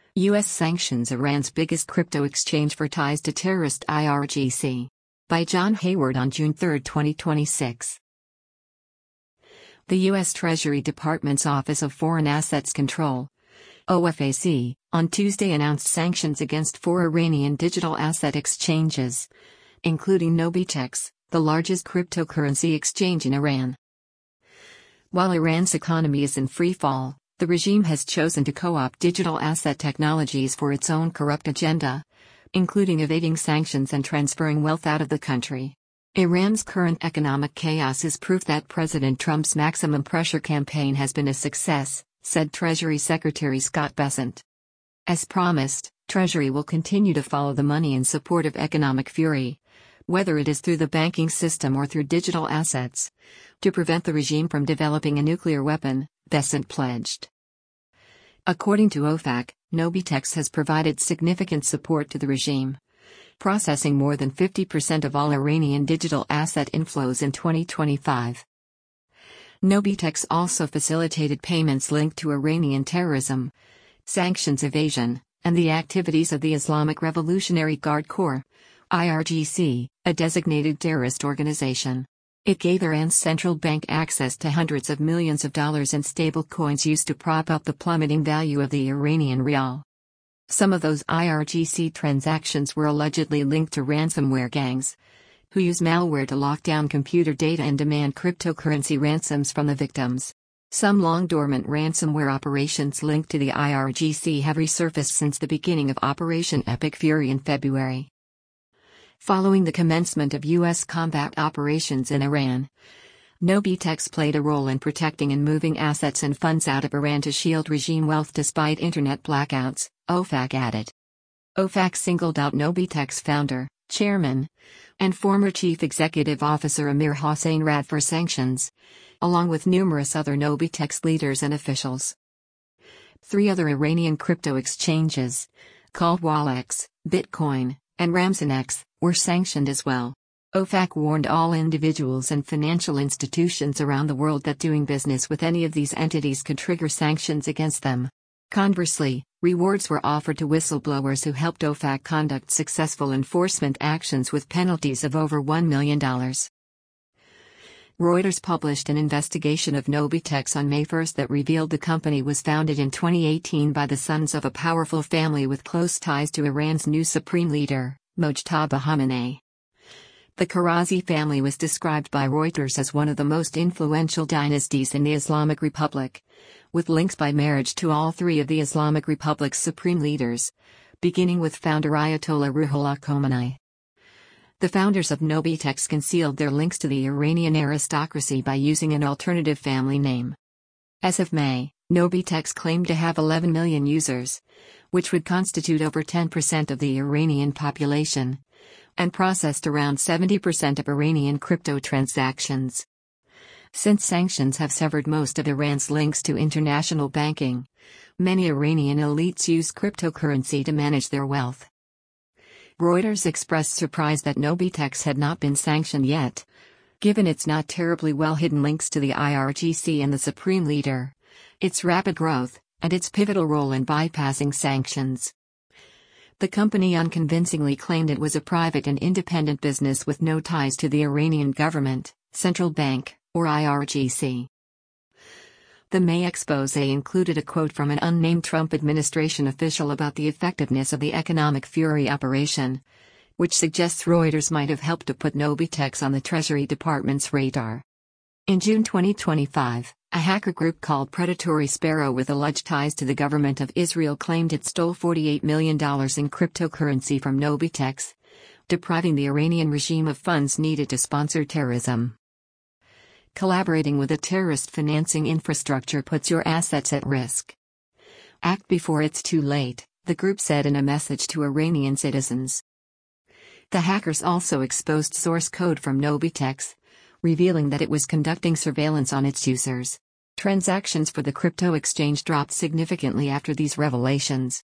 U.S. sanctions Iran's biggest crypto exchange for ties to terrorist IRGC. By John Hayward on June 3, 2026. The U.S. Treasury Department's Office of Foreign Assets Control, OFAC, on Tuesday announced sanctions against 4 Iranian digital asset exchanges, including Nobitex, the largest cryptocurrency exchange in Iran. While Iran's economy is in free fall, the regime has chosen to co-opt digital asset technologies for its own corrupt agenda, including evading sanctions and transferring wealth out of the country. Iran's current economic chaos is proof that President Trump's maximum pressure campaign has been a success, said Treasury Secretary Scott Bessent. As promised, Treasury will continue to follow the money in support of economic fury, whether it is through the banking system or through digital assets, to prevent the regime from developing a nuclear weapon, Bessent pledged. According to OFAC, Nobitex has provided significant support to the regime, processing more than 50% of all Iranian digital asset inflows in 2025. Nobitex also facilitated payments linked to Iranian terrorism, sanctions evasion, and the activities of the Islamic Revolutionary Guard Corps, IRGC, a designated terrorist organization. It gave Iran's central bank access to hundreds of millions of dollars in stable coins used to prop up the plummeting value of the Iranian rial. Some of those IRGC transactions were allegedly linked to ransomware gangs, who use malware to lock down computer data and demand cryptocurrency ransoms from the victims. Some long-dormant ransomware operations linked to the IRGC have resurfaced since the beginning of Operation Epic Fury in February. Following the commencement of U.S. combat operations in Iran, Nobitex played a role in protecting and moving assets and funds out of Iran to shield regime wealth despite internet blackouts, OFAC added. OFAC singled out Nobitex founder, chairman, and former chief executive officer Amir Hossein Rad for sanctions, along with numerous other Nobitex leaders and officials. 3 other Iranian crypto exchanges, called Walex, Bitcoin, and Ramzonex, were sanctioned as well. OFAC warned all individuals and financial institutions around the world that doing business with any of these entities could trigger sanctions against them. Conversely, rewards were offered to whistleblowers who helped OFAC conduct successful enforcement actions with penalties of over $1 million. Reuters published an investigation of Nobitex on May 1 that revealed the company was founded in 2018 by the sons of a powerful family with close ties to Iran's new supreme leader, Mojtaba Khamenei. The Karazi family was described by Reuters as one of the most influential dynasties in the Islamic Republic, with links by marriage to all 3 of the Islamic Republic's supreme leaders, beginning with founder Ayatollah Ruhollah Khomeini. The founders of Nobitex concealed their links to the Iranian aristocracy by using an alternative family name. As of May, Nobitex claimed to have 11 million users, which would constitute over 10% of the Iranian population, and processed around 70% of Iranian crypto transactions. Since sanctions have severed most of Iran's links to international banking, many Iranian elites use cryptocurrency to manage their wealth. Reuters expressed surprise that Nobitex had not been sanctioned yet, given its not terribly well-hidden links to the IRGC and the supreme leader, its rapid growth, and its pivotal role in bypassing sanctions. The company unconvincingly claimed it was a private and independent business with no ties to the Iranian government, central bank, or IRGC. The May expose included a quote from an unnamed Trump administration official about the effectiveness of the Economic Fury operation, which suggests Reuters might have helped to put Nobitex on the Treasury Department's radar. In June 2025, a hacker group called Predatory Sparrow with alleged ties to the government of Israel claimed it stole $48 million in cryptocurrency from Nobitex, depriving the Iranian regime of funds needed to sponsor terrorism. Collaborating with a terrorist financing infrastructure puts your assets at risk. Act before it's too late, the group said in a message to Iranian citizens. The hackers also exposed source code from Nobitex, revealing that it was conducting surveillance on its users. Transactions for the crypto exchange dropped significantly after these revelations.